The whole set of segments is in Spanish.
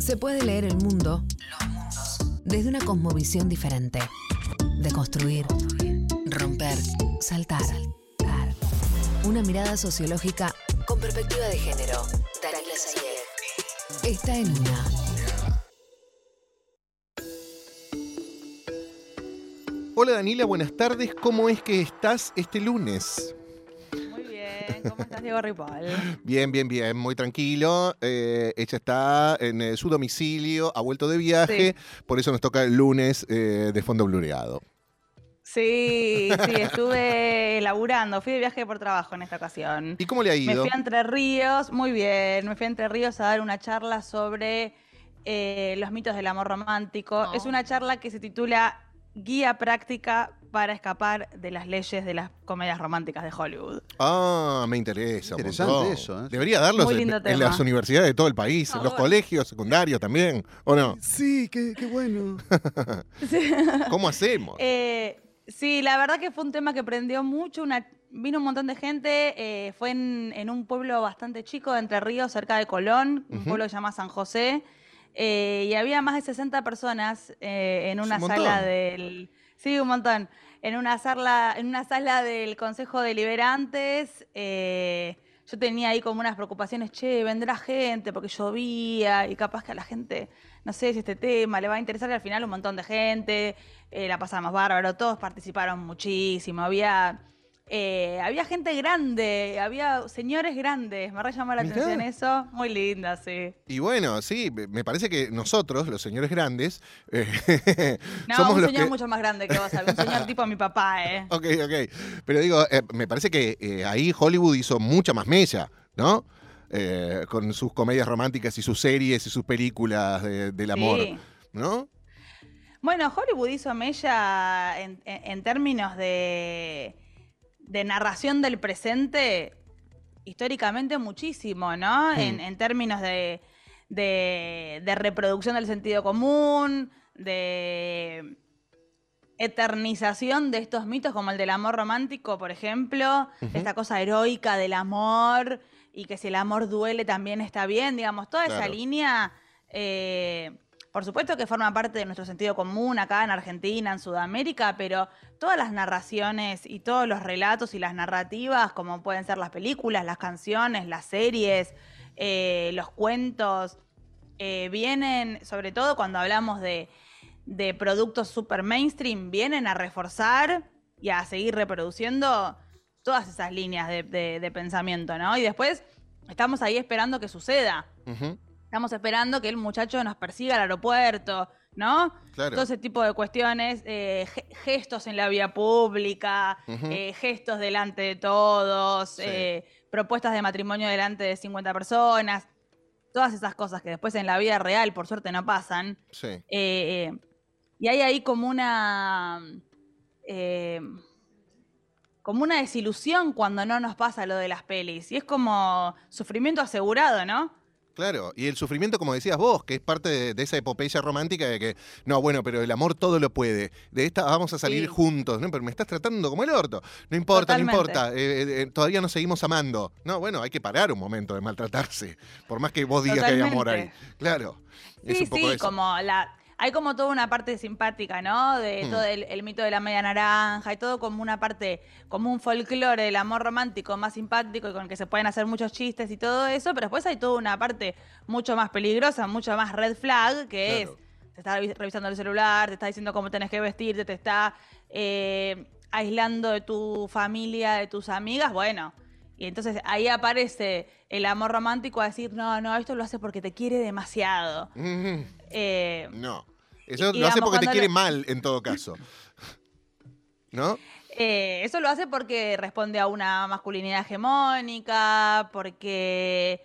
Se puede leer el mundo, los mundos, desde una cosmovisión diferente. Deconstruir, romper, saltar. Una mirada sociológica con perspectiva de género. Dalila Zayed está en Una. Hola Danila, buenas tardes. ¿Cómo es que estás este lunes? Muy bien, ¿cómo estás, Diego Ripoll? Bien, muy tranquilo. Ella está en su domicilio, ha vuelto de viaje, por eso nos toca el lunes de fondo blureado. Sí, estuve laburando, fui de viaje por trabajo en esta ocasión. ¿Y cómo le ha ido? Me fui a Entre Ríos, muy bien, me fui a Entre Ríos a dar una charla sobre los mitos del amor romántico. Es una charla que se titula Guía práctica para escapar de las leyes de las comedias románticas de Hollywood. Ah, me interesa. Interesante eso, ¿eh? Debería darlos Muy lindo en tema. las universidades de todo el país, en los colegios secundarios también, ¿o no? Sí, qué bueno. ¿Cómo hacemos? Sí, la verdad que fue un tema que prendió mucho. Vino un montón de gente. Fue en un pueblo bastante chico de Entre Ríos, cerca de Colón, un pueblo que se llama San José. Y había más de 60 personas en una sala del... Sí, un montón. En una sala del Consejo Deliberantes. Yo tenía ahí como unas preocupaciones, vendrá gente porque llovía y capaz que a la gente, no sé si este tema le va a interesar, y al final un montón de gente, la pasamos bárbaro, todos participaron muchísimo, había gente grande, había señores grandes, me re llamó la atención eso, muy linda, sí. Y bueno, sí, me parece que nosotros, los señores grandes, no, somos un los señor que... mucho más grande que vos, un señor tipo mi papá, Ok. Pero digo, me parece que ahí Hollywood hizo mucha más mella, ¿no? Con sus comedias románticas y sus series y sus películas del amor, sí. ¿no? Bueno, Hollywood hizo mella en términos de narración del presente, históricamente muchísimo, ¿no? En términos de reproducción del sentido común, de eternización de estos mitos como el del amor romántico, por ejemplo, esta cosa heroica del amor y que si el amor duele también está bien, digamos, toda esa línea, por supuesto que forma parte de nuestro sentido común acá en Argentina, en Sudamérica, pero todas las narraciones y todos los relatos y las narrativas, como pueden ser las películas, las canciones, las series, los cuentos, vienen, sobre todo cuando hablamos de productos super mainstream, vienen a reforzar y a seguir reproduciendo todas esas líneas de pensamiento, ¿no? Y después estamos ahí esperando que suceda. Estamos esperando que el muchacho nos persiga al aeropuerto, ¿no? Claro. Todo ese tipo de cuestiones, gestos en la vía pública, gestos delante de todos, propuestas de matrimonio delante de 50 personas, todas esas cosas que después en la vida real, por suerte, no pasan. Sí. Y hay ahí como una desilusión cuando no nos pasa lo de las pelis. Y es como sufrimiento asegurado, ¿no? Claro, y el sufrimiento, como decías vos, que es parte de esa epopeya romántica de que, no, bueno, pero el amor todo lo puede. De esta vamos a salir juntos, ¿no? Pero me estás tratando como el orto. No importa, todavía nos seguimos amando. No, bueno, hay que parar un momento de maltratarse, por más que vos digas que hay amor ahí. Claro, es un poco eso. Hay como toda una parte simpática, ¿no? De todo el mito de la media naranja y todo como una parte, como un folclore del amor romántico más simpático y con el que se pueden hacer muchos chistes y todo eso, pero después hay toda una parte mucho más peligrosa, mucho más red flag, que es, te está revisando el celular, te está diciendo cómo tenés que vestirte, te está aislando de tu familia, de tus amigas, bueno. Y entonces ahí aparece el amor romántico a decir, no, esto lo hace porque te quiere demasiado. No, eso lo hace porque te quiere mal en todo caso, ¿no? Eso lo hace porque responde a una masculinidad hegemónica, porque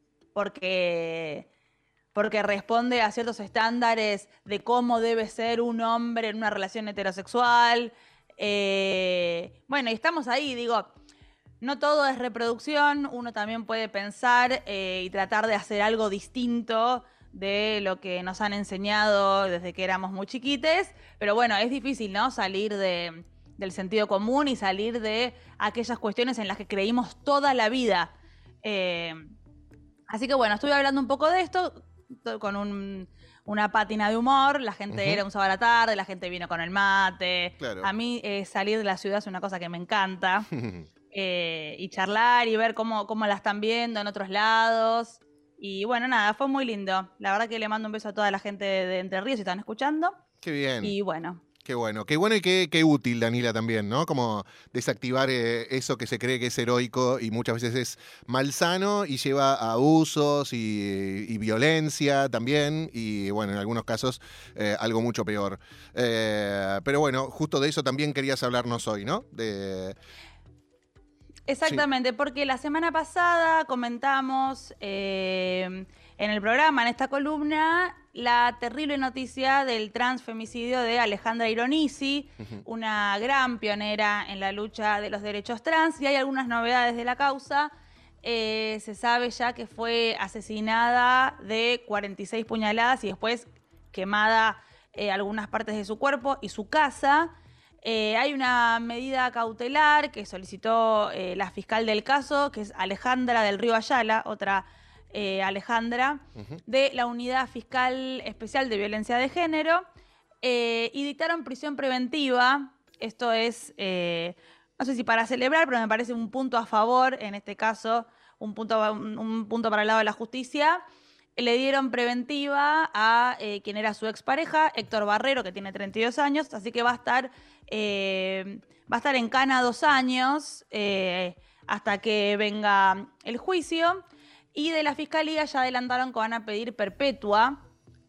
responde a ciertos estándares de cómo debe ser un hombre en una relación heterosexual. Bueno, y estamos ahí, digo... No todo es reproducción, uno también puede pensar y tratar de hacer algo distinto de lo que nos han enseñado desde que éramos muy chiquites, pero bueno, es difícil, ¿no? Salir del sentido común y salir de aquellas cuestiones en las que creímos toda la vida. Así que bueno, estuve hablando un poco de esto. con una pátina de humor, la gente era un sábado a la tarde, la gente vino con el mate. Claro. A mí salir de la ciudad es una cosa que me encanta. Y charlar y ver cómo la están viendo en otros lados. Y bueno, nada, fue muy lindo. La verdad que le mando un beso a toda la gente de Entre Ríos si están escuchando. Qué bien. Y bueno. Qué bueno y qué útil, Danila, también, ¿no? Como desactivar eso que se cree que es heroico y muchas veces es malsano y lleva a abusos y violencia también y, bueno, en algunos casos algo mucho peor. Pero bueno, justo de eso también querías hablarnos hoy, ¿no? Exactamente, sí. Porque la semana pasada comentamos en el programa, en esta columna, la terrible noticia del transfemicidio de Alejandra Ironisi, una gran pionera en la lucha de los derechos trans, y hay algunas novedades de la causa. Se sabe ya que fue asesinada de 46 puñaladas y después quemada algunas partes de su cuerpo y su casa. Hay una medida cautelar que solicitó la fiscal del caso, que es Alejandra del Río Ayala, otra Alejandra, de la Unidad Fiscal Especial de Violencia de Género, y dictaron prisión preventiva. Esto es, no sé si para celebrar, pero me parece un punto a favor, en este caso, un punto para el lado de la justicia. Le dieron preventiva a quien era su expareja, Héctor Barrero, que tiene 32 años, así que va a estar en cana 2 años hasta que venga el juicio. Y de la fiscalía ya adelantaron que van a pedir perpetua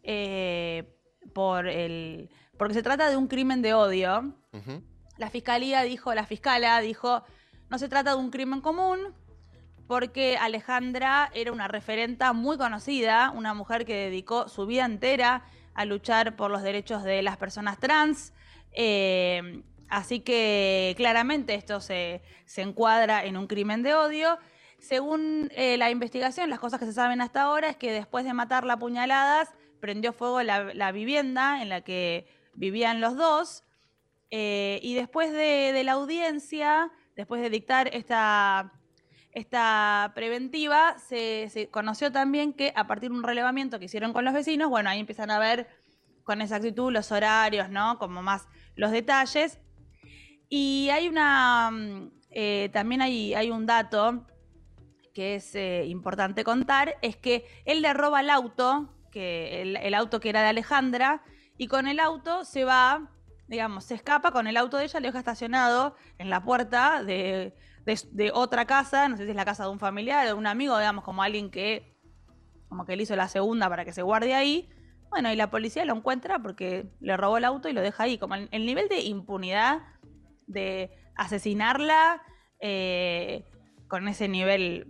porque se trata de un crimen de odio. La fiscala dijo, no se trata de un crimen común, porque Alejandra era una referenta muy conocida, una mujer que dedicó su vida entera a luchar por los derechos de las personas trans. Así que claramente esto se encuadra en un crimen de odio. Según la investigación, las cosas que se saben hasta ahora es que después de matarla a puñaladas, prendió fuego la vivienda en la que vivían los dos. Y después de la audiencia, después de dictar esta preventiva, se conoció también que a partir de un relevamiento que hicieron con los vecinos, bueno, ahí empiezan a ver con exactitud los horarios, ¿no? Como más los detalles. Y hay también hay un dato que es importante contar, es que él le roba el auto, el auto que era de Alejandra, y con el auto se va, digamos, se escapa con el auto de ella, le deja estacionado en la puerta de otra casa, no sé si es la casa de un familiar o de un amigo, digamos, como alguien que como que le hizo la segunda para que se guarde ahí. Bueno, y la policía lo encuentra porque le robó el auto y lo deja ahí. Como el nivel de impunidad de asesinarla con ese nivel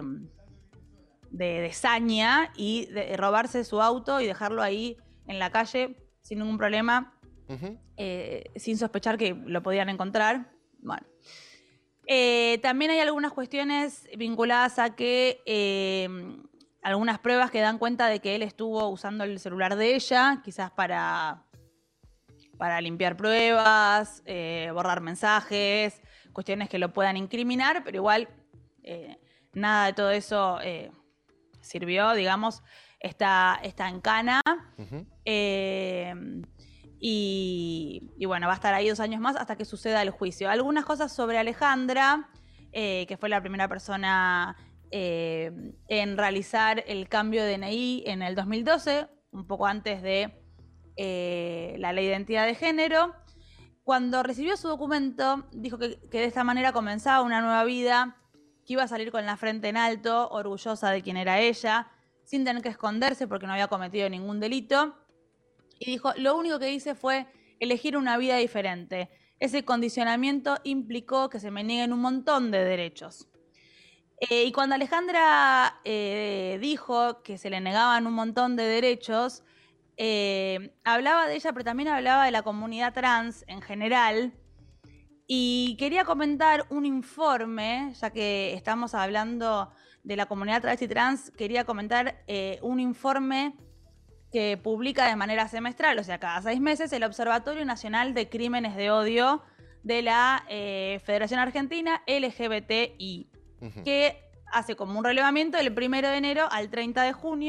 de saña y de robarse su auto y dejarlo ahí en la calle sin ningún problema, sin sospechar que lo podían encontrar. Bueno. También hay algunas cuestiones vinculadas a que algunas pruebas que dan cuenta de que él estuvo usando el celular de ella, quizás para limpiar pruebas, borrar mensajes, cuestiones que lo puedan incriminar, pero igual nada de todo eso sirvió, digamos, está en cana. Y bueno, va a estar ahí 2 años más hasta que suceda el juicio. Algunas cosas sobre Alejandra, que fue la primera persona en realizar el cambio de DNI en el 2012, un poco antes de la ley de identidad de género. Cuando recibió su documento, dijo que de esta manera comenzaba una nueva vida, que iba a salir con la frente en alto, orgullosa de quién era ella, sin tener que esconderse porque no había cometido ningún delito. Y dijo, lo único que hice fue elegir una vida diferente. Ese condicionamiento implicó que se me nieguen un montón de derechos. Y cuando Alejandra dijo que se le negaban un montón de derechos, hablaba de ella, pero también hablaba de la comunidad trans en general. Y quería comentar un informe, ya que estamos hablando de la comunidad travesti trans, quería comentar un informe que publica de manera semestral, o sea, cada 6 meses, el Observatorio Nacional de Crímenes de Odio de la Federación Argentina LGBTI, que hace como un relevamiento del 1 de enero al 30 de junio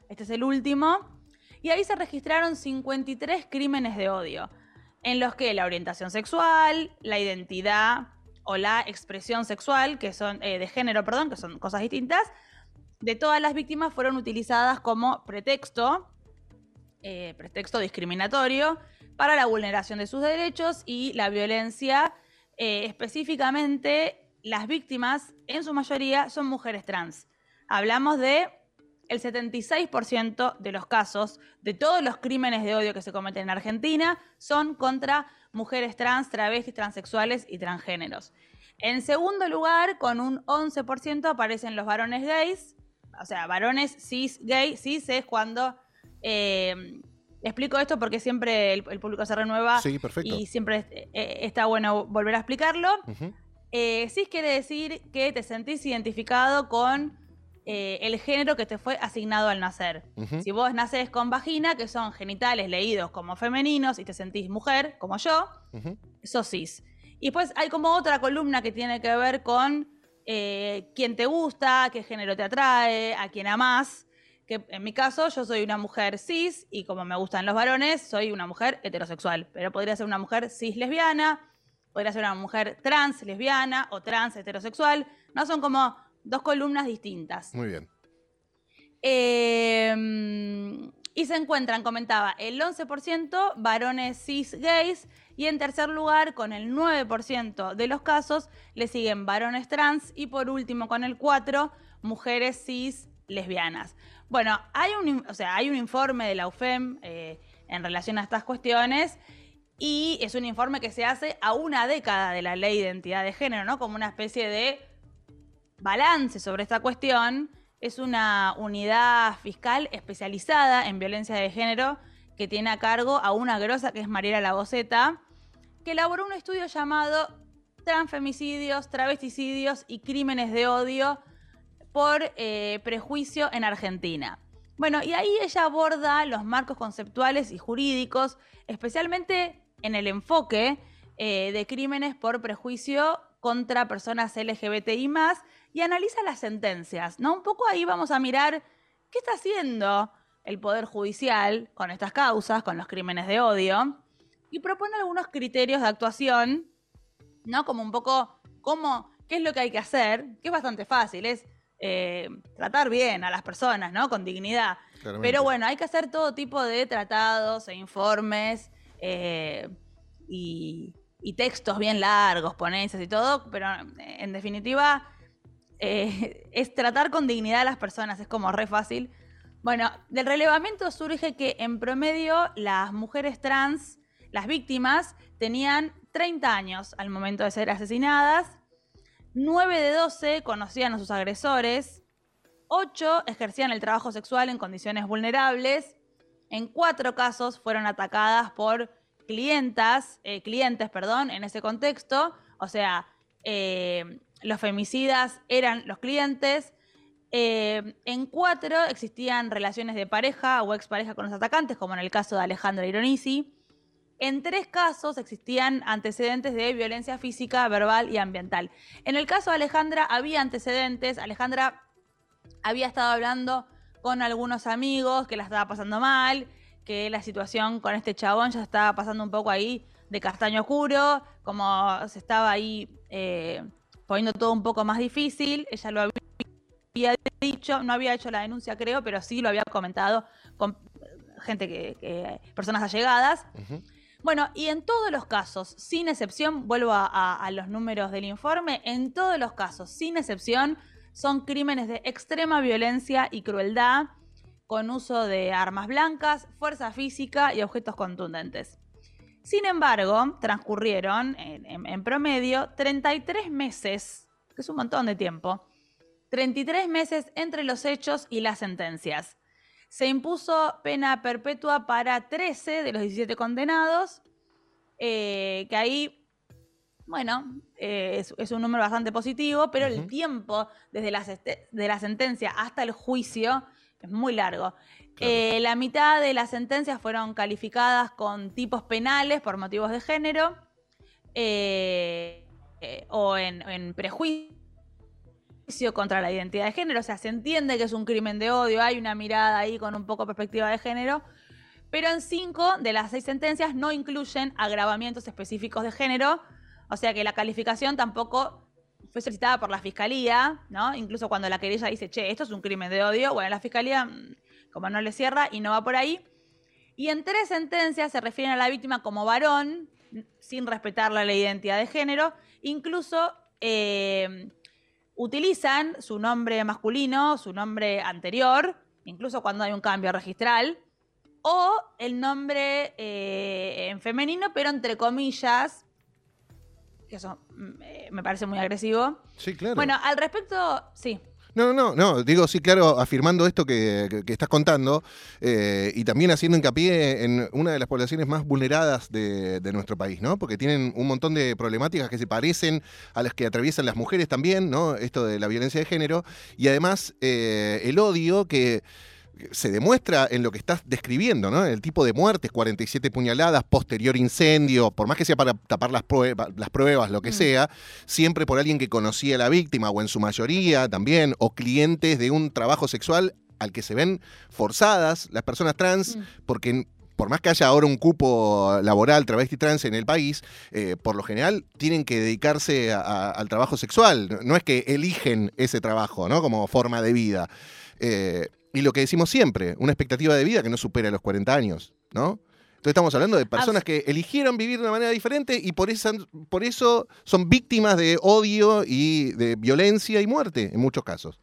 Este es el último. Y ahí se registraron 53 crímenes de odio, en los que la orientación sexual, la identidad o la expresión sexual, que son de género, perdón, que son cosas distintas, de todas las víctimas fueron utilizadas como pretexto discriminatorio para la vulneración de sus derechos y la violencia. Específicamente, las víctimas, en su mayoría, son mujeres trans. Hablamos de el 76% de los casos de todos los crímenes de odio que se cometen en Argentina son contra mujeres trans, travestis, transexuales y transgéneros. En segundo lugar, con un 11% aparecen los varones gays, o sea, varones cis gay. Cis es cuando... explico esto porque siempre el público se renueva. Sí, perfecto. Y siempre está bueno volver a explicarlo. Uh-huh. Cis quiere decir que te sentís identificado con el género que te fue asignado al nacer. Uh-huh. Si vos nacés con vagina, que son genitales leídos como femeninos, y te sentís mujer, como yo, Uh-huh. sos cis. Y después hay como otra columna que tiene que ver con quién te gusta, qué género te atrae, a quién amás. Que en mi caso yo soy una mujer cis y como me gustan los varones, soy una mujer heterosexual. Pero podría ser una mujer cis lesbiana, podría ser una mujer trans lesbiana o trans heterosexual. No, son como dos columnas distintas. Muy bien. Y se encuentran, comentaba, el 11% varones cis gays, y en tercer lugar, con el 9% de los casos, le siguen varones trans, y por último, con el 4%, mujeres cis lesbianas. Bueno, hay un informe de la UFEM en relación a estas cuestiones, y es un informe que se hace a una década de la ley de identidad de género, ¿no? Como una especie de balance sobre esta cuestión. Es una unidad fiscal especializada en violencia de género que tiene a cargo a una grosa que es Mariela Lagoseta, que elaboró un estudio llamado Transfemicidios, Travesticidios y Crímenes de Odio por prejuicio en Argentina. Bueno, y ahí ella aborda los marcos conceptuales y jurídicos, especialmente en el enfoque de crímenes por prejuicio contra personas LGBTI+, y analiza las sentencias, ¿no? Un poco ahí vamos a mirar qué está haciendo el Poder Judicial con estas causas, con los crímenes de odio, y propone algunos criterios de actuación, ¿no? Como un poco, qué es lo que hay que hacer, que es bastante fácil, es tratar bien a las personas, ¿no? Con dignidad. Claramente. Pero bueno, hay que hacer todo tipo de tratados e informes y textos bien largos, ponencias y todo, pero en definitiva es tratar con dignidad a las personas, es como re fácil. Bueno, del relevamiento surge que en promedio las mujeres trans, las víctimas, tenían 30 años al momento de ser asesinadas, 9 de 12 conocían a sus agresores, 8 ejercían el trabajo sexual en condiciones vulnerables, en 4 casos fueron atacadas por clientes, en ese contexto, o sea, los femicidas eran los clientes. En 4 existían relaciones de pareja o expareja con los atacantes, como en el caso de Alejandra Ironisi. En 3 casos existían antecedentes de violencia física, verbal y ambiental. En el caso de Alejandra había antecedentes. Alejandra había estado hablando con algunos amigos que la estaba pasando mal, que la situación con este chabón ya estaba pasando un poco ahí de castaño oscuro, como se estaba ahí poniendo todo un poco más difícil. Ella lo había dicho, no había hecho la denuncia creo, pero sí lo había comentado con gente personas allegadas. Uh-huh. Bueno, y en todos los casos, sin excepción, vuelvo a los números del informe, en todos los casos, sin excepción, son crímenes de extrema violencia y crueldad, con uso de armas blancas, fuerza física y objetos contundentes. Sin embargo, transcurrieron en promedio 33 meses, que es un montón de tiempo, 33 meses entre los hechos y las sentencias. Se impuso pena perpetua para 13 de los 17 condenados, que ahí, bueno, es un número bastante positivo, pero el tiempo desde la sentencia hasta el juicio es muy largo. Claro. La mitad de las sentencias fueron calificadas con tipos penales por motivos de género, o en prejuicio, contra la identidad de género, o sea, se entiende que es un crimen de odio, hay una mirada ahí con un poco de perspectiva de género, pero en 5 de las 6 sentencias no incluyen agravamientos específicos de género, o sea que la calificación tampoco fue solicitada por la Fiscalía, ¿no? Incluso cuando la querella dice, che, esto es un crimen de odio, bueno, la Fiscalía como no le cierra y no va por ahí. Y en 3 sentencias se refieren a la víctima como varón, sin respetar la identidad de género, incluso utilizan su nombre masculino, su nombre anterior, incluso cuando hay un cambio registral, o el nombre en femenino, pero entre comillas, que eso me parece muy agresivo. Sí, claro. Bueno, al respecto, sí. No, digo, sí, claro, afirmando esto que estás contando y también haciendo hincapié en una de las poblaciones más vulneradas de nuestro país, ¿no? Porque tienen un montón de problemáticas que se parecen a las que atraviesan las mujeres también, ¿no? Esto de la violencia de género y además el odio que se demuestra en lo que estás describiendo, ¿no? El tipo de muertes, 47 puñaladas, posterior incendio, por más que sea para tapar las pruebas, lo que sea, siempre por alguien que conocía a la víctima, o en su mayoría también, o clientes de un trabajo sexual al que se ven forzadas las personas trans, porque por más que haya ahora un cupo laboral travesti trans en el país, por lo general tienen que dedicarse al trabajo sexual. No es que eligen ese trabajo, ¿no? Como forma de vida. Y lo que decimos siempre, una expectativa de vida que no supera los 40 años, ¿no? Entonces estamos hablando de personas que eligieron vivir de una manera diferente y por eso son víctimas de odio y de violencia y muerte en muchos casos.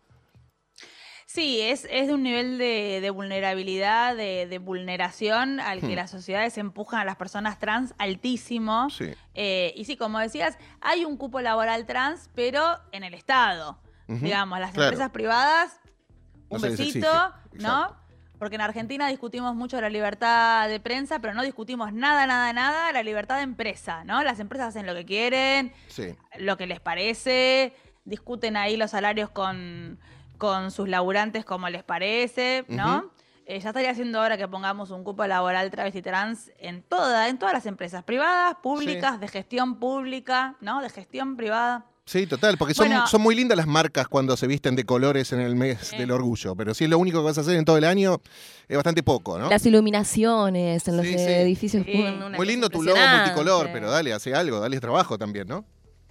Sí, es de un nivel de vulnerabilidad, de vulneración al que las sociedades empujan a las personas trans altísimo. Sí. Y sí, como decías, hay un cupo laboral trans, pero en el Estado. Digamos, las empresas privadas, un besito, ¿no? Porque en Argentina discutimos mucho la libertad de prensa, pero no discutimos nada la libertad de empresa, ¿no? Las empresas hacen lo que quieren, lo que les parece, discuten ahí los salarios con sus laburantes como les parece, ¿no? Ya estaría haciendo hora que pongamos un cupo laboral travesti trans en todas las empresas privadas, públicas, de gestión pública, ¿no? De gestión privada. Sí, total, porque son muy lindas las marcas cuando se visten de colores en el mes del orgullo, pero si es lo único que vas a hacer en todo el año, es bastante poco, ¿no? Las iluminaciones en los edificios. Muy lindo tu logo multicolor, pero dale, hace algo, dale trabajo también, ¿no?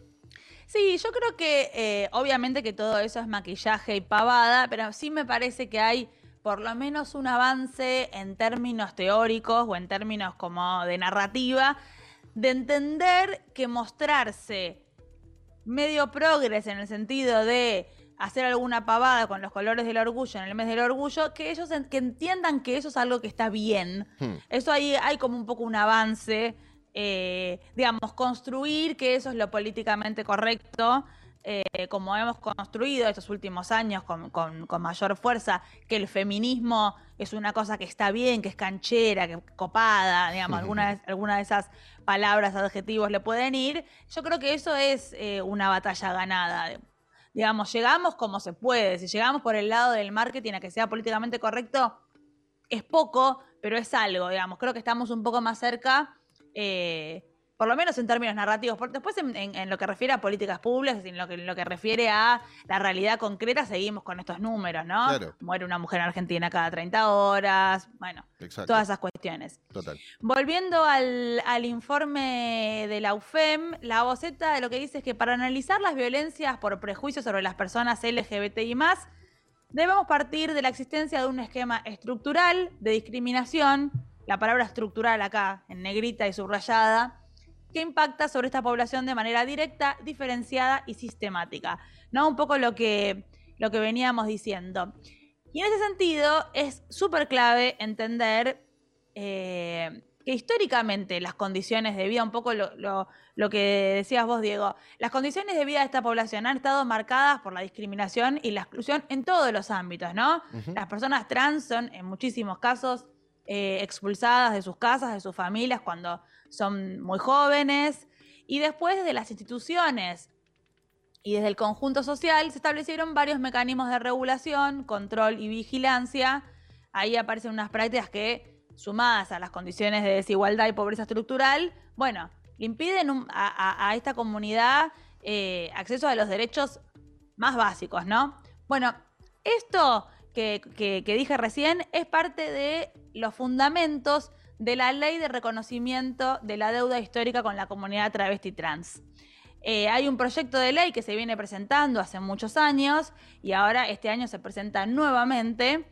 Sí, yo creo que obviamente que todo eso es maquillaje y pavada, pero sí me parece que hay por lo menos un avance en términos teóricos o en términos como de narrativa, de entender que mostrarse medio progres en el sentido de hacer alguna pavada con los colores del orgullo en el mes del orgullo, que ellos que entiendan que eso es algo que está bien. Eso ahí hay como un poco un avance, digamos, construir que eso es lo políticamente correcto, como hemos construido estos últimos años con mayor fuerza, que el feminismo es una cosa que está bien, que es canchera, que es copada, digamos, alguna de esas palabras, adjetivos le pueden ir. Yo creo que eso es una batalla ganada. Digamos, llegamos como se puede. Si llegamos por el lado del marketing a que sea políticamente correcto, es poco, pero es algo, digamos. Creo que estamos un poco más cerca, por lo menos en términos narrativos. Después en lo que refiere a políticas públicas, en lo que refiere a la realidad concreta, seguimos con estos números, ¿no? Claro. Muere una mujer en Argentina cada 30 horas, bueno, todas esas cuestiones. Total. Volviendo al informe de la UFEM, la voceta lo que dice es que para analizar las violencias por prejuicios sobre las personas LGBTI+, debemos partir de la existencia de un esquema estructural de discriminación, la palabra estructural acá, en negrita y subrayada, que impacta sobre esta población de manera directa, diferenciada y sistemática, ¿no? Un poco lo que veníamos diciendo. Y en ese sentido es súper clave entender que históricamente las condiciones de vida, un poco lo que decías vos, Diego, las condiciones de vida de esta población han estado marcadas por la discriminación y la exclusión en todos los ámbitos, ¿no? Las personas trans son en muchísimos casos expulsadas de sus casas, de sus familias cuando son muy jóvenes, y después desde las instituciones y desde el conjunto social se establecieron varios mecanismos de regulación, control y vigilancia. Ahí aparecen unas prácticas que, sumadas a las condiciones de desigualdad y pobreza estructural, bueno, le impiden a esta comunidad acceso a los derechos más básicos, ¿no? Bueno, esto que dije recién es parte de los fundamentos de la ley de reconocimiento de la deuda histórica con la comunidad travesti trans. Hay un proyecto de ley que se viene presentando hace muchos años y ahora este año se presenta nuevamente.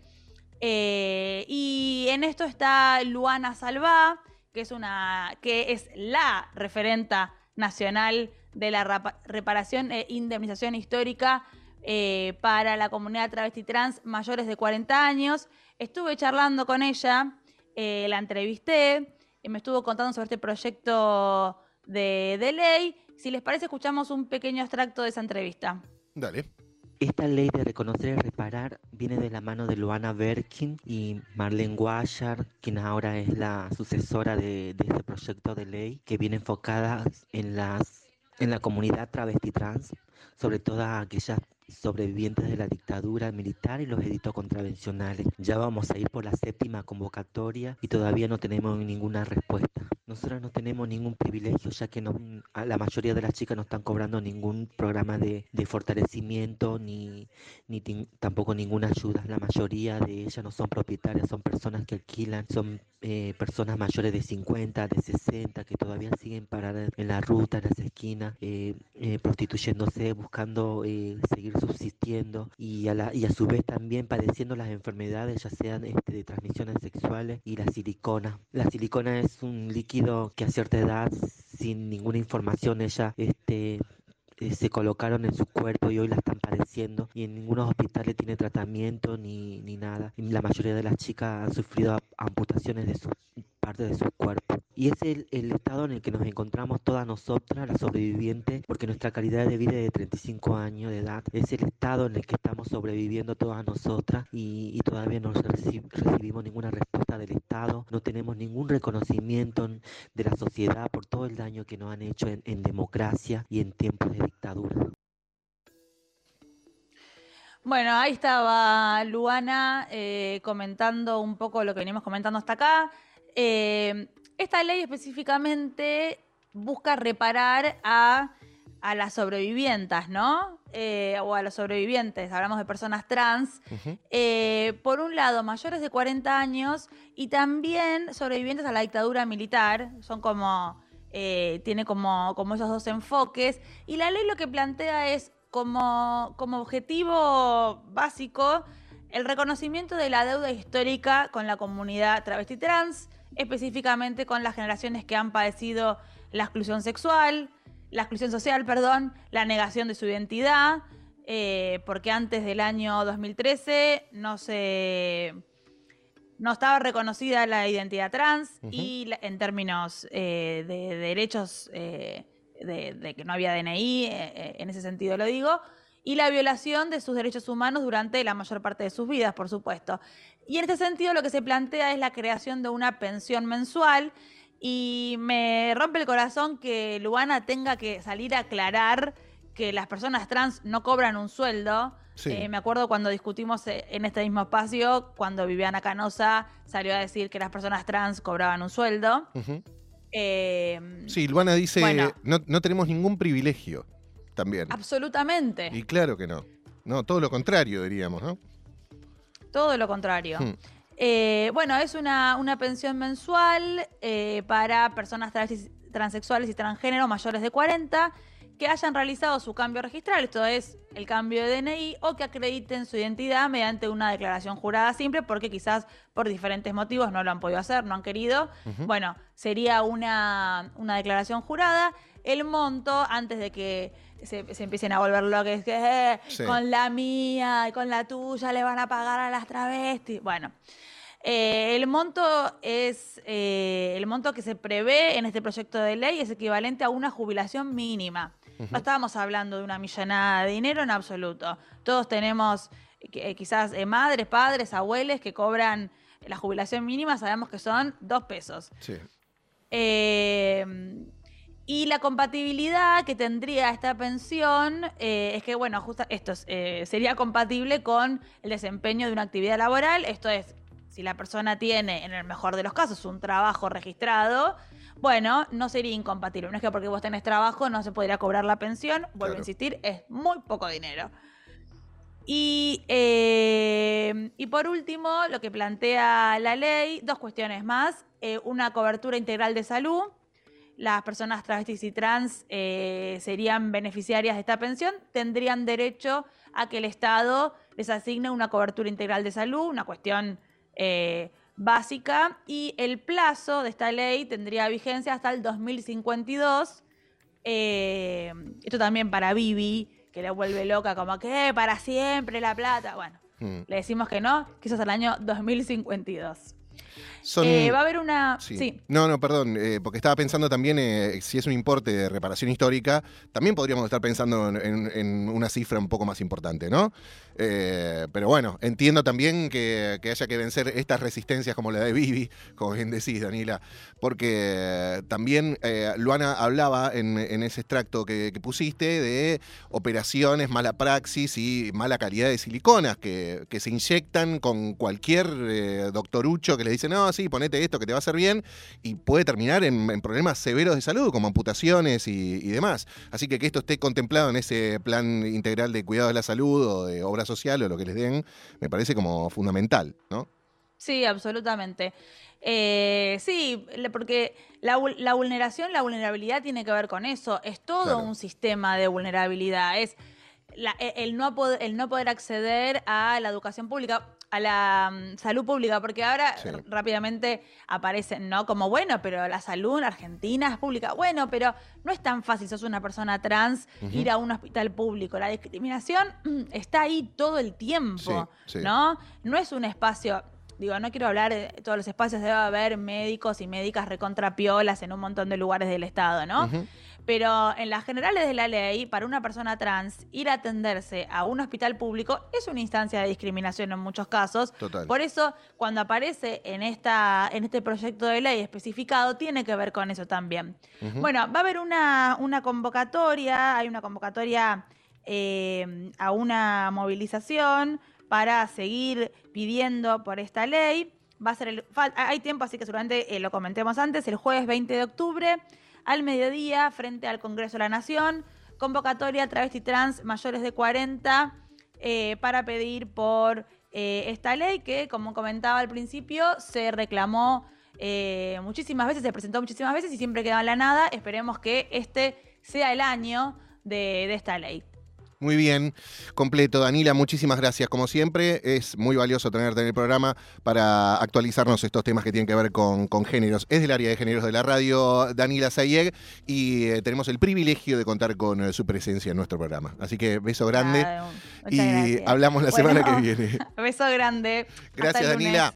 Y en esto está Luana Salvá, que es la referenta nacional de la reparación e indemnización histórica para la comunidad travesti trans mayores de 40 años. Estuve charlando con ella, la entrevisté, me estuvo contando sobre este proyecto de ley. Si les parece, escuchamos un pequeño extracto de esa entrevista. Dale. Esta ley de reconocer y reparar viene de la mano de Luana Berkin y Marlene Guayar, quien ahora es la sucesora de este proyecto de ley, que viene enfocada en la comunidad travesti trans, sobre todo a aquellas sobrevivientes de la dictadura militar y los edictos contravencionales. Ya vamos a ir por la 7ª convocatoria y todavía no tenemos ninguna respuesta. Nosotros no tenemos ningún privilegio, ya que la mayoría de las chicas no están cobrando ningún programa de fortalecimiento ni tampoco ninguna ayuda. La mayoría de ellas no son propietarias, son personas que alquilan, son personas mayores de 50, de 60, que todavía siguen paradas en la ruta, en las esquinas, prostituyéndose, buscando seguir subsistiendo y a su vez también padeciendo las enfermedades, ya sean de transmisiones sexuales, y la silicona. La silicona es un líquido que a cierta edad, sin ninguna información, ellas se colocaron en su cuerpo y hoy la están padeciendo, y en ningunos hospitales tiene tratamiento ni nada. Y la mayoría de las chicas han sufrido amputaciones de sus partes de su cuerpo. Y es el estado en el que nos encontramos todas nosotras, las sobrevivientes, porque nuestra calidad de vida es de 35 años de edad. Es el estado en el que estamos sobreviviendo todas nosotras y todavía no recibimos ninguna respuesta del Estado. No tenemos ningún reconocimiento de la sociedad por todo el daño que nos han hecho en democracia y en tiempos de dictadura. Bueno, ahí estaba Luana comentando un poco lo que venimos comentando hasta acá. Esta ley específicamente busca reparar a las sobrevivientas, ¿no? O a los sobrevivientes, hablamos de personas trans. Por un lado, mayores de 40 años y también sobrevivientes a la dictadura militar. Son tiene como esos dos enfoques. Y la ley lo que plantea es como objetivo básico el reconocimiento de la deuda histórica con la comunidad travesti trans, específicamente con las generaciones que han padecido la exclusión social, la negación de su identidad, porque antes del año 2013 no estaba reconocida la identidad trans y en términos de derechos, de que no había DNI, en ese sentido lo digo, y la violación de sus derechos humanos durante la mayor parte de sus vidas, por supuesto. Y en este sentido lo que se plantea es la creación de una pensión mensual, y me rompe el corazón que Luana tenga que salir a aclarar que las personas trans no cobran un sueldo. Sí. Me acuerdo cuando discutimos en este mismo espacio, cuando Viviana Canosa salió a decir que las personas trans cobraban un sueldo. Sí, Luana dice, bueno, no tenemos ningún privilegio también. Absolutamente. Y claro que no. No, todo lo contrario, diríamos, ¿no? Todo lo contrario. Bueno, es una pensión mensual para personas transexuales y transgénero mayores de 40 que hayan realizado su cambio registral, esto es el cambio de DNI, o que acrediten su identidad mediante una declaración jurada simple, porque quizás por diferentes motivos no lo han podido hacer, no han querido. Bueno, sería una declaración jurada. El monto, antes de que se empiecen a volver locos, que sí, con la mía y con la tuya le van a pagar a las travestis. Bueno, el monto que se prevé en este proyecto de ley es equivalente a una jubilación mínima. No estábamos hablando de una millonada de dinero en absoluto. Todos tenemos quizás madres, padres, abuelos que cobran la jubilación mínima, sabemos que son 2 pesos. Sí. Y la compatibilidad que tendría esta pensión es que, bueno, justo esto sería compatible con el desempeño de una actividad laboral. Esto es, si la persona tiene, en el mejor de los casos, un trabajo registrado, bueno, no sería incompatible. No es que porque vos tenés trabajo no se podría cobrar la pensión. Vuelvo a insistir, es muy poco dinero. Y por último, lo que plantea la ley, 2 cuestiones más. Una cobertura integral de salud. Las personas travestis y trans serían beneficiarias de esta pensión, tendrían derecho a que el Estado les asigne una cobertura integral de salud, una cuestión básica, y el plazo de esta ley tendría vigencia hasta el 2052. Esto también para Vivi, que le vuelve loca, como que para siempre la plata. Bueno, le decimos que no, que eso es el año 2052. Va a haber una... Sí. No, perdón, porque estaba pensando también, si es un importe de reparación histórica, también podríamos estar pensando en una cifra un poco más importante, ¿no? Pero bueno, entiendo también que haya que vencer estas resistencias como la de Vivi, como bien decís, Danila, porque también Luana hablaba en ese extracto que pusiste de operaciones, mala praxis y mala calidad de siliconas que se inyectan con cualquier doctorucho que le dice, no, sí, ponete esto que te va a hacer bien, y puede terminar en problemas severos de salud, como amputaciones y demás. Así que esto esté contemplado en ese plan integral de cuidado de la salud o de obra social o lo que les den, me parece como fundamental, ¿no? Sí, absolutamente. Sí, porque la vulnerabilidad tiene que ver con eso. Es todo un sistema de vulnerabilidad. Es el no poder acceder a la educación pública, a la salud pública, porque ahora rápidamente aparecen, ¿no? Como, bueno, pero la salud en Argentina es pública. Bueno, pero no es tan fácil, sos una persona trans, ir a un hospital público. La discriminación está ahí todo el tiempo, ¿no? No es un espacio... Digo, no quiero hablar de todos los espacios, debe haber médicos y médicas recontrapiolas en un montón de lugares del Estado, ¿no? Pero en las generales de la ley, para una persona trans, ir a atenderse a un hospital público es una instancia de discriminación en muchos casos. Total. Por eso, cuando aparece en este proyecto de ley especificado, tiene que ver con eso también. Bueno, va a haber una convocatoria, hay una convocatoria a una movilización para seguir pidiendo por esta ley. Va a ser hay tiempo, así que seguramente lo comentemos antes, el jueves 20 de octubre, al mediodía, frente al Congreso de la Nación, convocatoria travesti trans mayores de 40 para pedir por esta ley que, como comentaba al principio, se reclamó muchísimas veces, se presentó muchísimas veces y siempre quedaba en la nada. Esperemos que este sea el año de esta ley. Muy bien, completo. Danila, muchísimas gracias. Como siempre, es muy valioso tenerte en el programa para actualizarnos estos temas que tienen que ver con géneros. Es del área de géneros de la radio, Danila Sayeg, y tenemos el privilegio de contar con su presencia en nuestro programa. Así que beso grande y gracias. hablamos la semana que viene. Beso grande. Gracias, Danila.